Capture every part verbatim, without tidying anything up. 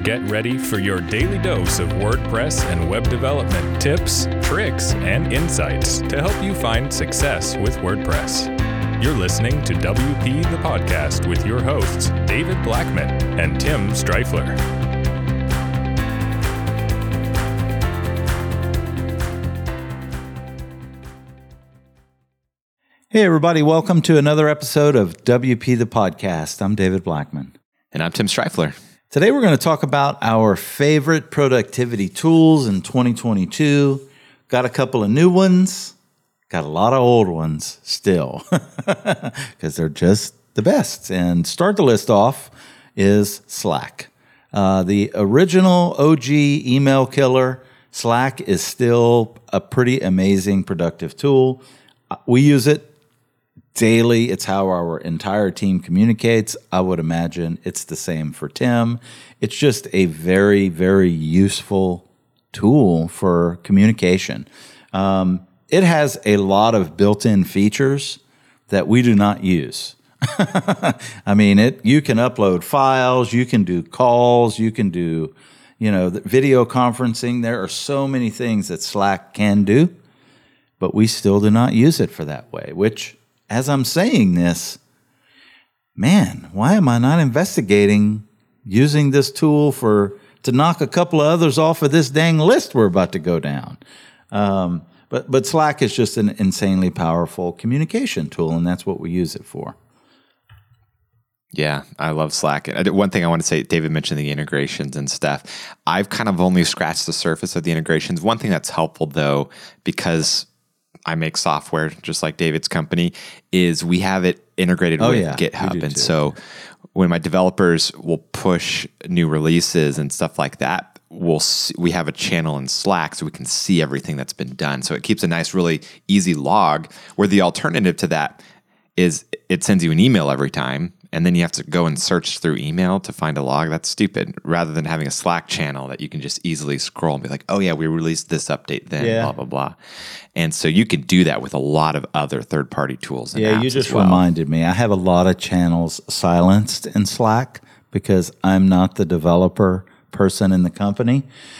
Get ready for your daily dose of WordPress and web development tips, tricks, and insights to help you find success with WordPress. You're listening to W P the Podcast with your hosts, David Blackman and Tim Streifler. Hey everybody, welcome to another episode of W P the Podcast. I'm David Blackman. And I'm Tim Streifler. Today we're going to talk about our favorite productivity tools in twenty twenty-two. Got a couple of new ones, got a lot of old ones still, because they're just the best. And start the list off is Slack. Uh, the original O G email killer, Slack is still a pretty amazing productive tool. We use it daily. It's how our entire team communicates. I would imagine it's the same for Tim. It's just a very, very useful tool for communication. Um, it has a lot of built-in features that we do not use. I mean, it. You can upload files, you can do calls, you can do, you know, video conferencing. There are so many things that Slack can do, but we still do not use it for that way, which, as I'm saying this, man, why am I not investigating using this tool for to knock a couple of others off of this dang list we're about to go down? Um, but but Slack is just an insanely powerful communication tool, and that's what we use it for. Yeah, I love Slack. One thing I want to say, David mentioned the integrations and stuff. I've kind of only scratched the surface of the integrations. One thing that's helpful, though, because I make software just like David's company, is we have it integrated oh, with yeah, GitHub. And too. so when my developers will push new releases and stuff like that, we'll see, we have a channel in Slack so we can see everything that's been done. So it keeps a nice, really easy log, where the alternative to that is it sends you an email every time, and then you have to go and search through email to find a log. That's stupid. Rather than having a Slack channel that you can just easily scroll and be like, oh yeah, we released this update then, yeah. blah, blah, blah. And so you can do that with a lot of other third-party tools and yeah, apps you just as well. reminded me. I have a lot of channels silenced in Slack because I'm not the developer person in the company,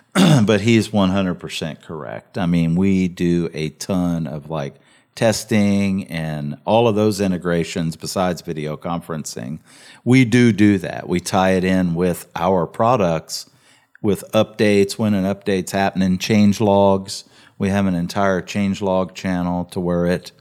but he's one hundred percent correct. I mean, we do a ton of like testing and all of those integrations besides video conferencing. We do do that. We tie it in with our products, with updates, when an update's happening, change logs. We have an entire change log channel to where it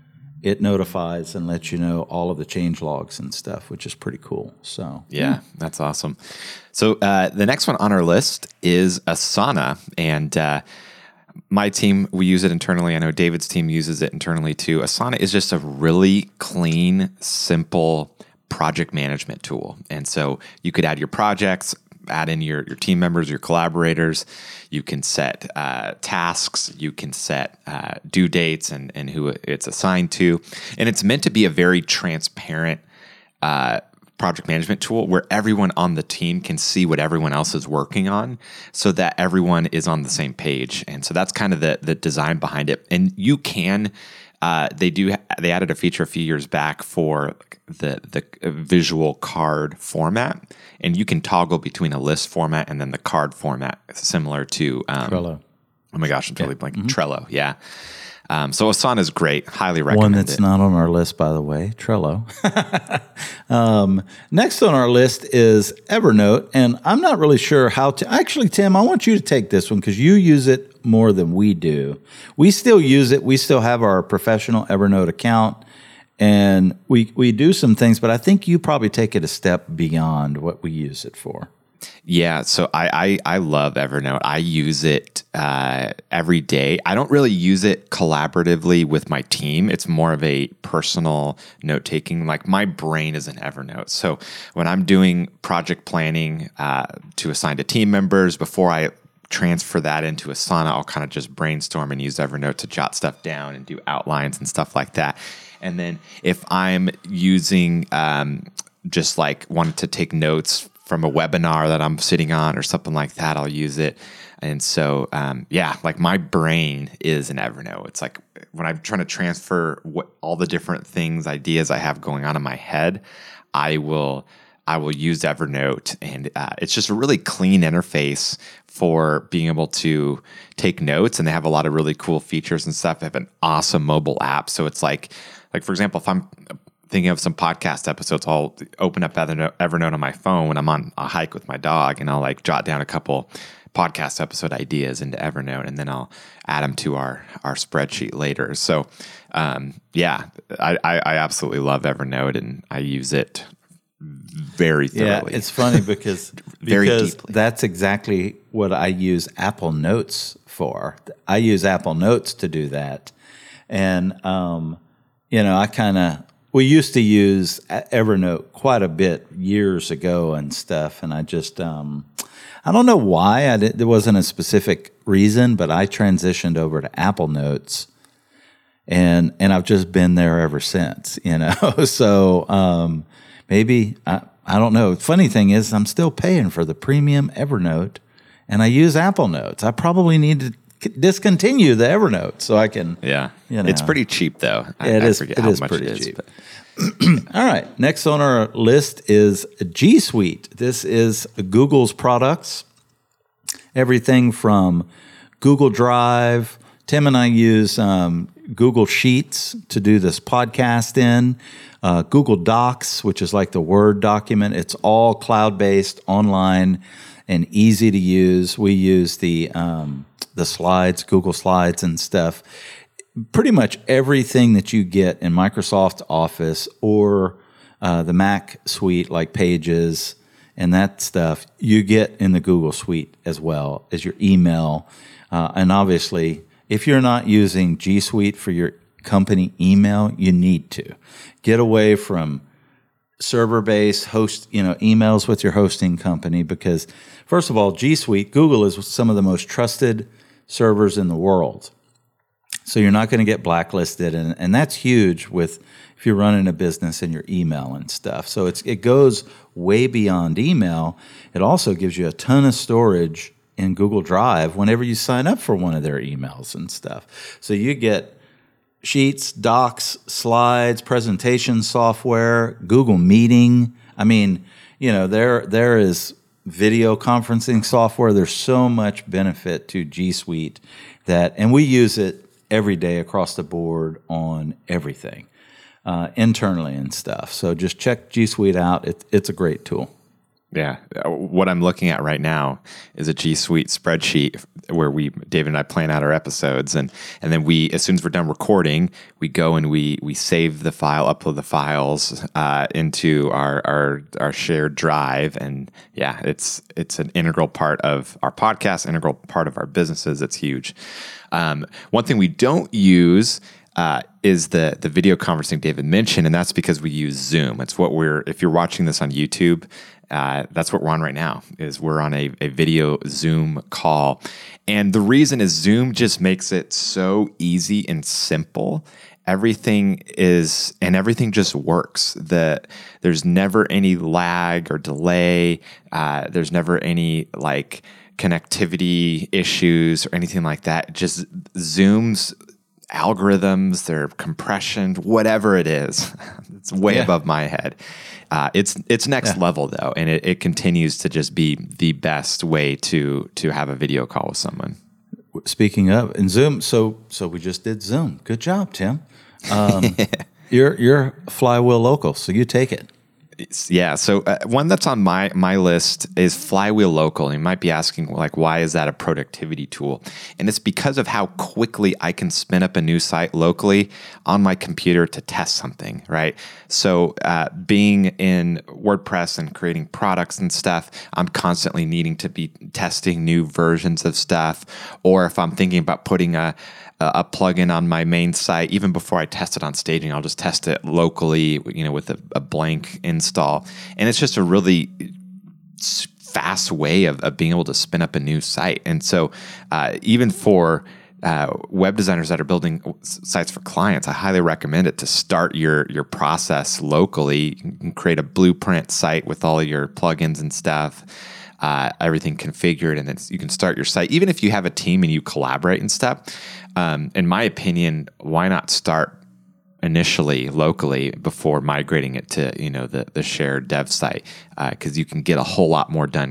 it notifies and lets you know all of the change logs and stuff, which is pretty cool. So yeah, that's awesome. So uh, the next one on our list is Asana, and uh, my team, we use it internally. I know David's team uses it internally too. Asana is just a really clean, simple project management tool. And so you could add your projects, add in your, your team members, your collaborators. You can set uh, tasks. You can set uh, due dates and, and who it's assigned to. And it's meant to be a very transparent uh project management tool where everyone on the team can see what everyone else is working on, so that everyone is on the same page. And so that's kind of the the design behind it. And you can, uh, they do, they added a feature a few years back for the the visual card format, and you can toggle between a list format and then the card format, similar to um, Trello. Oh my gosh, I'm totally yeah. blanking. Mm-hmm. Trello, yeah. Um, so Asana is great. Highly recommend One that's it. not on our list, by the way, Trello. um, next on our list is Evernote, and I'm not really sure how to. Actually, Tim, I want you to take this one because you use it more than we do. We still use it. We still have our professional Evernote account, and we we do some things, but I think you probably take it a step beyond what we use it for. Yeah, so I, I I love Evernote. I use it uh, every day. I don't really use it collaboratively with my team. It's more of a personal note-taking. Like, my brain is in Evernote. So when I'm doing project planning uh, to assign to team members, before I transfer that into Asana, I'll kind of just brainstorm and use Evernote to jot stuff down and do outlines and stuff like that. And then if I'm using um, just like wanted to take notes from a webinar that I'm sitting on or something like that, I'll use it. And so, um, yeah, like my brain is in Evernote. It's like when I'm trying to transfer what all the different things, ideas I have going on in my head, I will I will use Evernote, and uh, it's just a really clean interface for being able to take notes. And they have a lot of really cool features and stuff. They have an awesome mobile app. So it's like, like for example, if I'm thinking of some podcast episodes, I'll open up Evernote, Evernote on my phone when I'm on a hike with my dog, and I'll like jot down a couple podcast episode ideas into Evernote, and then I'll add them to our our spreadsheet later. So, um, yeah, I, I, I absolutely love Evernote, and I use it very thoroughly. Yeah, it's funny because Very because deeply. that's exactly what I use Apple Notes for. I use Apple Notes to do that, and um, you know, I kind of we used to use Evernote quite a bit years ago and stuff, and I just um, I don't know why I did, there wasn't a specific reason, but I transitioned over to Apple Notes. And and I've just been there ever since, you know. So um, maybe I, I don't know. Funny thing is, I'm still paying for the premium Evernote, and I use Apple Notes. I probably need to c- discontinue the Evernote so I can. Yeah, you know. It's pretty cheap though. I, It I is- forget it how is much pretty it is, cheap. but- All right. Next on our list is G Suite. This is Google's products. Everything from Google Drive. Tim and I use um, Google Sheets to do this podcast in. Uh, Google Docs, which is like the Word document. It's all cloud-based, online, and easy to use. We use the um, the slides, Google Slides and stuff. Pretty much everything that you get in Microsoft Office or uh, the Mac suite, like Pages and that stuff, you get in the Google Suite as well as your email. Uh, and obviously, if you're not using G Suite for your company email, you need to get away from server-based host, you know, emails with your hosting company, because first of all, G Suite, Google is some of the most trusted servers in the world. So you're not going to get blacklisted, and, and that's huge with if you're running a business and your email and stuff. So it's it goes way beyond email. It also gives you a ton of storage in Google Drive whenever you sign up for one of their emails and stuff. So you get Sheets, Docs, Slides, presentation software, Google Meeting. I mean, you know, there there is video conferencing software. There's so much benefit to G Suite that, and we use it every day across the board on everything, uh, internally and stuff. So just check G Suite out. It, it's a great tool. Yeah. What I'm looking at right now is a G Suite spreadsheet where we, David and I, plan out our episodes. And, and then we, as soon as we're done recording, we go and we, we save the file, upload the files uh, into our, our, our shared drive. And yeah, it's, it's an integral part of our podcast, integral part of our businesses. It's huge. Um, one thing we don't use Uh, is the the video conferencing David mentioned, and that's because we use Zoom. It's what we're, if you're watching this on YouTube, uh, that's what we're on right now, is we're on a, a video Zoom call. And the reason is Zoom just makes it so easy and simple. Everything is, and everything just works. The, there's never any lag or delay. Uh, there's never any like connectivity issues or anything like that. Just Zoom's algorithms, their compression, whatever it is, it's way Yeah. above my head. Uh, it's it's next Yeah. level though, and it, it continues to just be the best way to to have a video call with someone. Speaking of, and Zoom, so so we just did Zoom. Good job, Tim. Um, you're you're Flywheel local, so you take it. It's- yeah, so uh, one that's on my my list is Flywheel Local. And you might be asking, like, why is that a productivity tool? And it's because of how quickly I can spin up a new site locally on my computer to test something, right? So uh, being in WordPress and creating products and stuff, I'm constantly needing to be testing new versions of stuff. Or if I'm thinking about putting a a plugin on my main site, even before I test it on staging, I'll just test it locally, you know, with a, a blank install. And it's just a really fast way of, of being able to spin up a new site. And so uh, even for uh, web designers that are building sites for clients, I highly recommend it to start your, your process locally. You can create a blueprint site with all of your plugins and stuff. Uh, everything configured, and then you can start your site. Even if you have a team and you collaborate and stuff, um, in my opinion, why not start initially locally before migrating it to, you know, the, the shared dev site, because uh, you can get a whole lot more done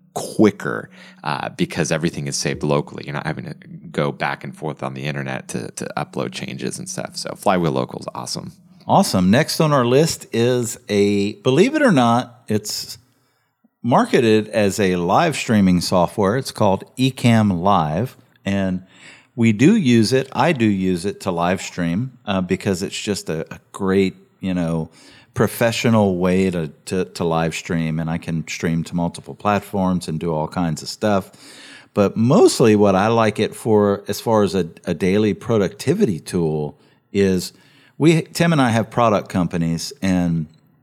quicker uh, because everything is saved locally. You're not having to go back and forth on the internet to, to upload changes and stuff. So Flywheel Local is awesome. Awesome. Next on our list is a, believe it or not, it's marketed as a live streaming software. It's called Ecamm Live, and we do use it. I do use it to live stream uh, because it's just a, a great, you know, professional way to, to, to live stream, and I can stream to multiple platforms and do all kinds of stuff. But mostly what I like it for as far as a, a daily productivity tool is we, Tim and I have product companies, and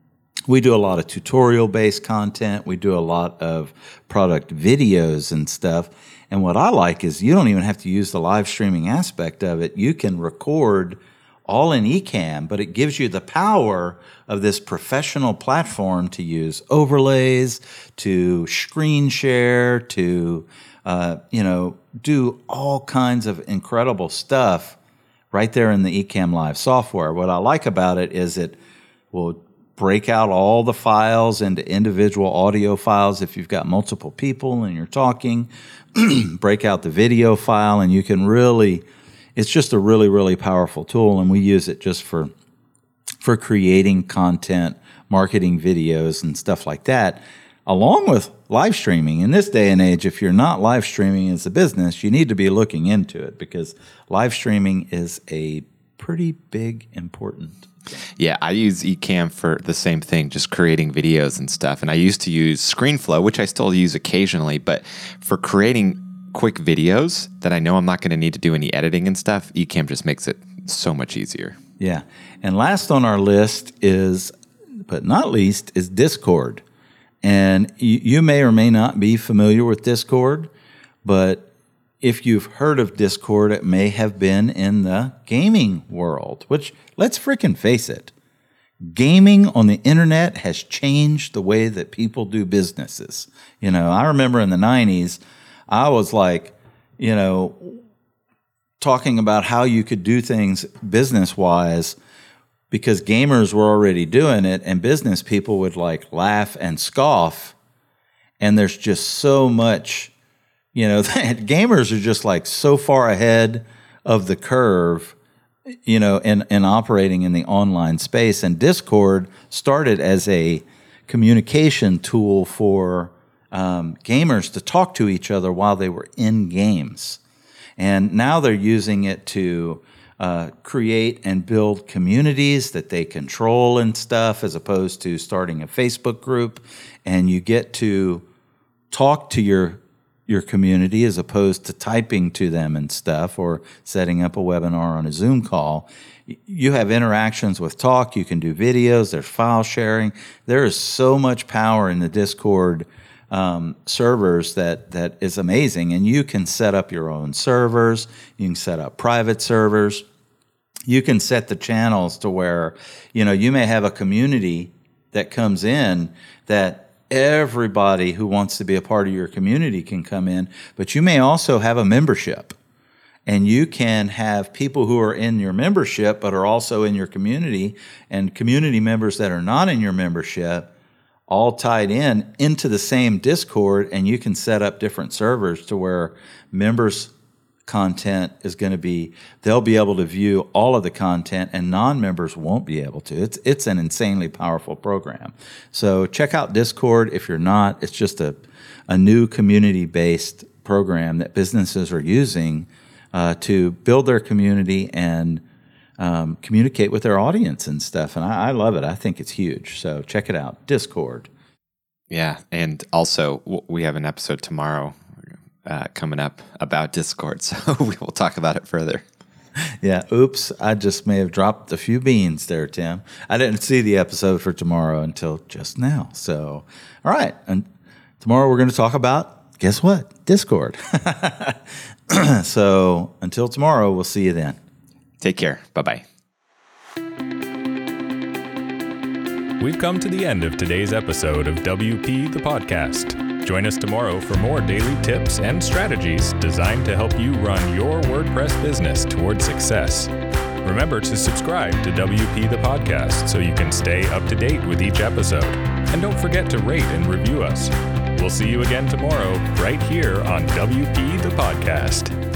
we do a lot of tutorial-based content. We do a lot of product videos and stuff. And what I like is you don't even have to use the live streaming aspect of it. You can record all in Ecamm, but it gives you the power of this professional platform to use overlays, to screen share, to uh, you know, do all kinds of incredible stuff right there in the Ecamm Live software. What I like about it is it will break out all the files into individual audio files if you've got multiple people and you're talking. Break out the video file, and you can really, it's just a really, really powerful tool, and we use it just for for creating content, marketing videos, and stuff like that, along with live streaming. In this day and age, if you're not live streaming as a business, you need to be looking into it, because live streaming is a pretty big, important. Yeah, I use Ecamm for the same thing, just creating videos and stuff. And I used to use ScreenFlow, which I still use occasionally, but for creating quick videos that I know I'm not going to need to do any editing and stuff, Ecamm just makes it so much easier. Yeah. And last on our list is, but not least, is Discord. And you, you may or may not be familiar with Discord, but if you've heard of Discord, it may have been in the gaming world, which, let's freaking face it, gaming on the internet has changed the way that people do businesses. You know, I remember in the nineties, I was like, you know, talking about how you could do things business-wise because gamers were already doing it, and business people would like laugh and scoff, and there's just so much. You know, gamers are just like so far ahead of the curve, you know, in, in operating in the online space. And Discord started as a communication tool for um, gamers to talk to each other while they were in games. And now they're using it to uh, create and build communities that they control and stuff, as opposed to starting a Facebook group. And you get to talk to your your community as opposed to typing to them and stuff, or setting up a webinar on a Zoom call. You have interactions with talk. You can do videos. There's file sharing. There is so much power in the Discord um, servers that that is amazing. And you can set up your own servers. You can set up private servers. You can set the channels to where, you know, you may have a community that comes in that everybody who wants to be a part of your community can come in, but you may also have a membership, and you can have people who are in your membership but are also in your community, and community members that are not in your membership, all tied in into the same Discord, and you can set up different servers to where members' content is going to be, they'll be able to view all of the content, and non-members won't be able to. It's it's an insanely powerful program. So check out Discord if you're not. It's just a, a new community-based program that businesses are using uh, to build their community and um, communicate with their audience and stuff. And I, I love it. I think it's huge. So check it out, Discord. Yeah, and also we have an episode tomorrow Uh, coming up about Discord, so we will talk about it further. Yeah, oops, I just may have dropped a few beans there, Tim. I didn't see the episode for tomorrow until just now. So, all right, and tomorrow we're going to talk about, guess what? Discord. So, until tomorrow, we'll see you then. Take care. Bye-bye. We've come to the end of today's episode of W P the Podcast. Join us tomorrow for more daily tips and strategies designed to help you run your WordPress business towards success. Remember to subscribe to W P the Podcast so you can stay up to date with each episode. And don't forget to rate and review us. We'll see you again tomorrow, right here on W P the Podcast.